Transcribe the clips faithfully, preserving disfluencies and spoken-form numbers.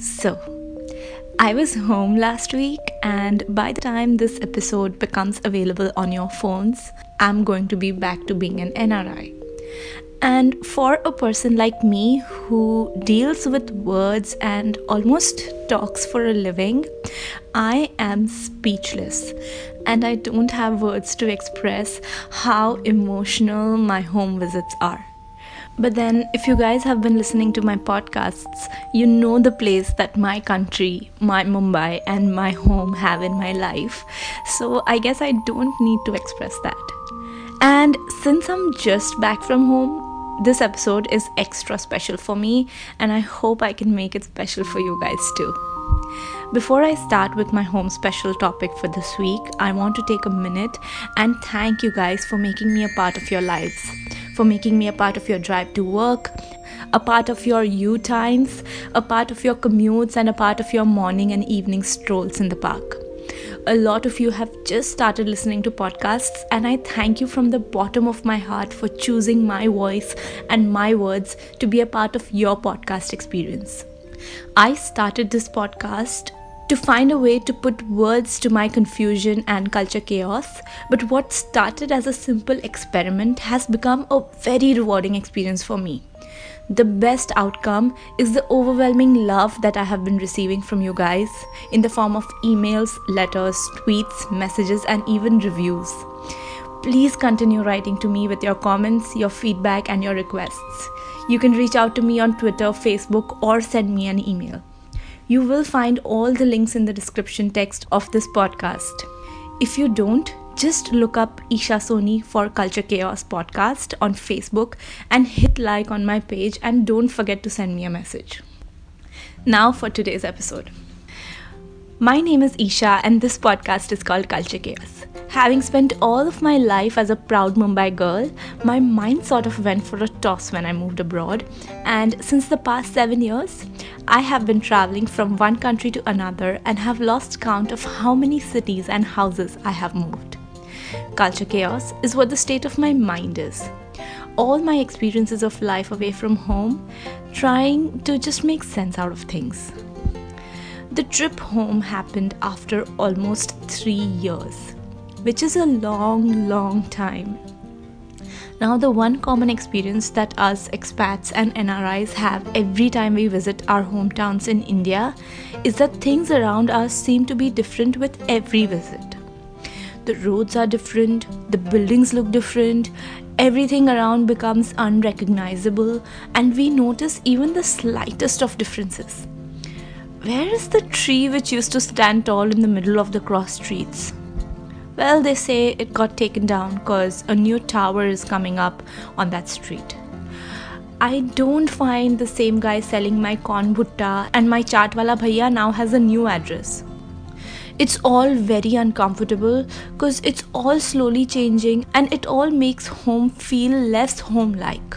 So, I was home last week, and by the time this episode becomes available on your phones, I'm going to be back to being an N R I. And for a person like me who deals with words and almost talks for a living, I am speechless. And I don't have words to express how emotional my home visits are. But then, if you guys have been listening to my podcasts, you know the place that my country, my Mumbai, and my home have in my life. So I guess I don't need to express that. And since I'm just back from home, this episode is extra special for me, and I hope I can make it special for you guys too. Before I start with my home special topic for this week, I want to take a minute and thank you guys for making me a part of your lives, for making me a part of your drive to work, a part of your U times, a part of your commutes, and a part of your morning and evening strolls in the park. A lot of you have just started listening to podcasts, and I thank you from the bottom of my heart for choosing my voice and my words to be a part of your podcast experience. I started this podcast to find a way to put words to my confusion and culture chaos, but what started as a simple experiment has become a very rewarding experience for me. The best outcome is the overwhelming love that I have been receiving from you guys in the form of emails, letters, tweets, messages, and even reviews. Please continue writing to me with your comments, your feedback, and your requests. You can reach out to me on Twitter, Facebook, or send me an email. You will find all the links in the description text of this podcast. If you don't, just look up Isha Soni for Culture Chaos Podcast on Facebook and hit like on my page, and don't forget to send me a message. Now for today's episode. My name is Isha, and this podcast is called Culture Chaos. Having spent all of my life as a proud Mumbai girl, my mind sort of went for a toss when I moved abroad, and since the past seven years, I have been traveling from one country to another and have lost count of how many cities and houses I have moved. Culture chaos is what the state of my mind is. All my experiences of life away from home, trying to just make sense out of things. The trip home happened after almost three years, which is a long, long time. Now, the one common experience that us expats and N R Is have every time we visit our hometowns in India is that things around us seem to be different with every visit. The roads are different, the buildings look different, everything around becomes unrecognizable, and we notice even the slightest of differences. Where is the tree which used to stand tall in the middle of the cross streets? Well, they say it got taken down because a new tower is coming up on that street. I don't find the same guy selling my corn bhutta, and my chaat wala bhaiya now has a new address. It's all very uncomfortable because it's all slowly changing, and it all makes home feel less home-like.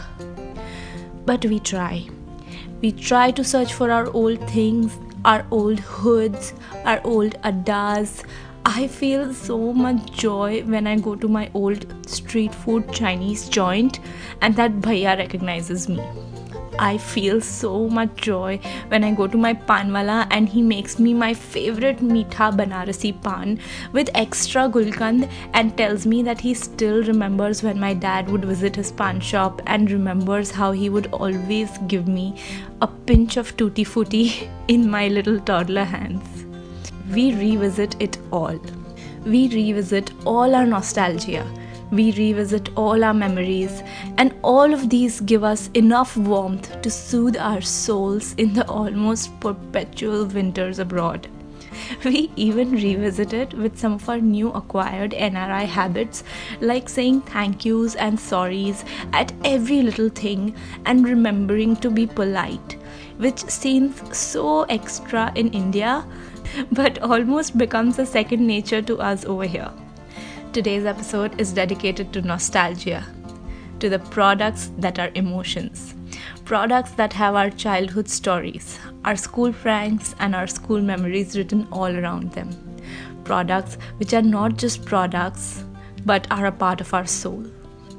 But we try. We try to search for our old things, our old hoods, our old addas. I feel so much joy when I go to my old street food Chinese joint and that bhaiya recognizes me. I feel so much joy when I go to my panwala and he makes me my favorite meetha Banarasi pan with extra gulkand and tells me that he still remembers when my dad would visit his pan shop and remembers how he would always give me a pinch of tutti frutti in my little toddler hands. We revisit it all. We revisit all our nostalgia. We revisit all our memories, and all of these give us enough warmth to soothe our souls in the almost perpetual winters abroad. We even revisit it with some of our new acquired N R I habits, like saying thank yous and sorries at every little thing and remembering to be polite, which seems so extra in India, but almost becomes a second nature to us over here. Today's episode is dedicated to nostalgia, to the products that are emotions, products that have our childhood stories, our school pranks, and our school memories written all around them. Products which are not just products, but are a part of our soul.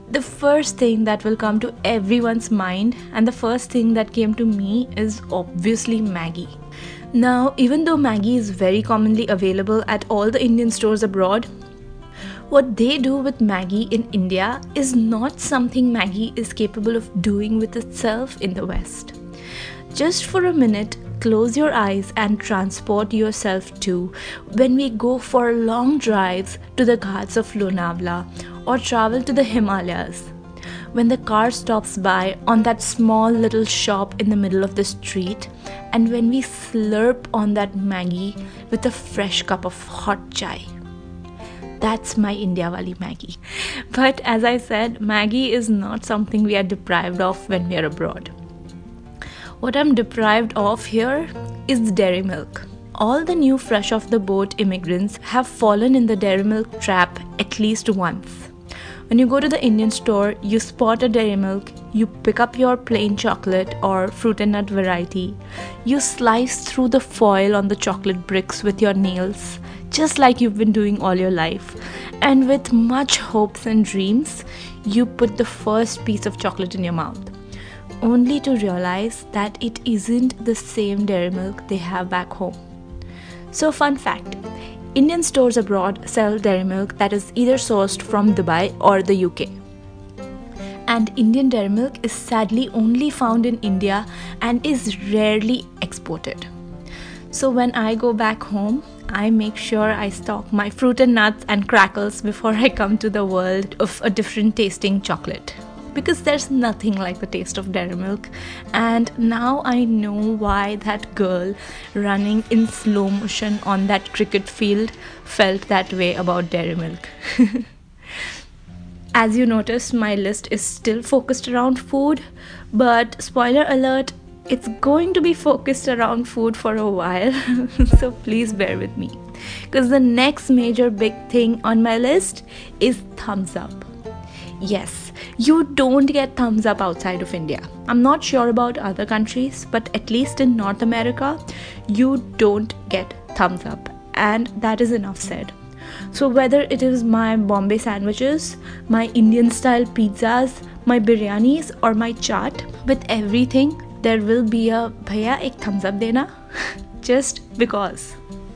The first thing that will come to everyone's mind, and the first thing that came to me, is obviously Maggi. Now, even though Maggi is very commonly available at all the Indian stores abroad, what they do with Maggi in India is not something Maggi is capable of doing with itself in the West. Just for a minute, close your eyes and transport yourself to when we go for long drives to the Ghats of Lonavala or travel to the Himalayas. When the car stops by on that small little shop in the middle of the street, and when we slurp on that Maggi with a fresh cup of hot chai. That's my India wali Maggi. But as I said, Maggi is not something we are deprived of when we are abroad. What I'm deprived of here is dairy milk. All the new fresh off the boat immigrants have fallen in the dairy milk trap at least once. When you go to the Indian store, you spot a dairy milk, you pick up your plain chocolate or fruit and nut variety, you slice through the foil on the chocolate bricks with your nails, just like you've been doing all your life, and with much hopes and dreams, you put the first piece of chocolate in your mouth, only to realize that it isn't the same dairy milk they have back home. So, fun fact, Indian stores abroad sell dairy milk that is either sourced from Dubai or the U K. And Indian dairy milk is sadly only found in India and is rarely exported. So when I go back home, I make sure I stock my fruit and nuts and crackers before I come to the world of a different tasting chocolate. Because there's nothing like the taste of dairy milk, and now I know why that girl running in slow motion on that cricket field felt that way about dairy milk. As you noticed, my list is still focused around food, but spoiler alert, it's going to be focused around food for a while, so please bear with me. Because the next major big thing on my list is thumbs up. Yes, you don't get thumbs up outside of India. I'm not sure about other countries, but at least in North America, you don't get thumbs up. And that is enough said. So whether it is my Bombay sandwiches, my Indian style pizzas, my biryanis or my chaat, with everything, there will be a bhaiya ek thumbs up dena, just because.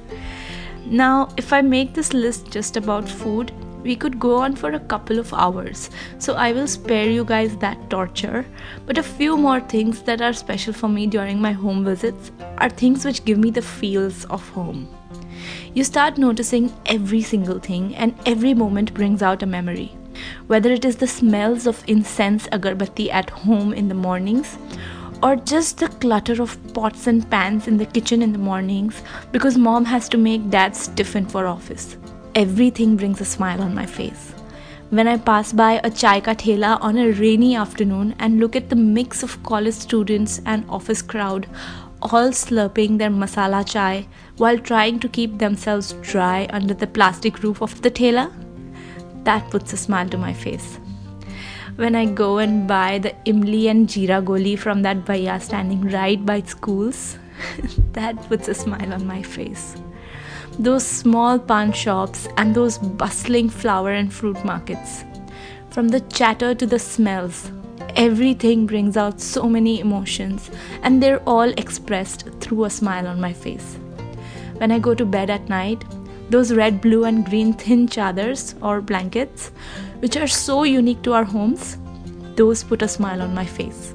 Now, if I make this list just about food, we could go on for a couple of hours, so I will spare you guys that torture. But a few more things that are special for me during my home visits are things which give me the feels of home. You start noticing every single thing, and every moment brings out a memory. Whether it is the smells of incense agarbatti at home in the mornings, or just the clutter of pots and pans in the kitchen in the mornings because mom has to make dad's tiffin for office. Everything brings a smile on my face. When I pass by a chai ka thela on a rainy afternoon and look at the mix of college students and office crowd all slurping their masala chai while trying to keep themselves dry under the plastic roof of the thela, that puts a smile to my face. When I go and buy the imli and jeera goli from that bhaiya standing right by schools, that puts a smile on my face. Those small pan shops and those bustling flower and fruit markets. From the chatter to the smells, everything brings out so many emotions, and they're all expressed through a smile on my face. When I go to bed at night, those red, blue and green thin chadars or blankets, which are so unique to our homes, those put a smile on my face.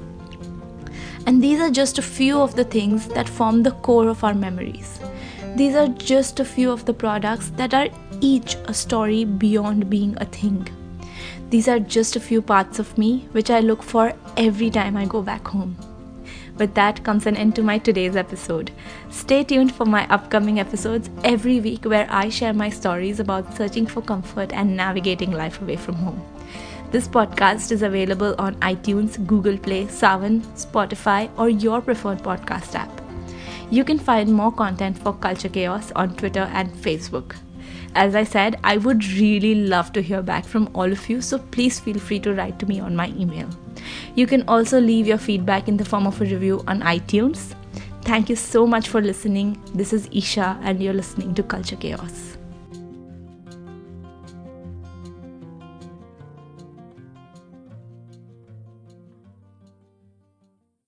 And these are just a few of the things that form the core of our memories. These are just a few of the products that are each a story beyond being a thing. These are just a few parts of me which I look for every time I go back home. With that comes an end to my today's episode. Stay tuned for my upcoming episodes every week where I share my stories about searching for comfort and navigating life away from home. This podcast is available on iTunes, Google Play, Saavn, Spotify, or your preferred podcast app. You can find more content for Culture Chaos on Twitter and Facebook. As I said, I would really love to hear back from all of you, so please feel free to write to me on my email. You can also leave your feedback in the form of a review on iTunes. Thank you so much for listening. This is Isha, and you're listening to Culture Chaos.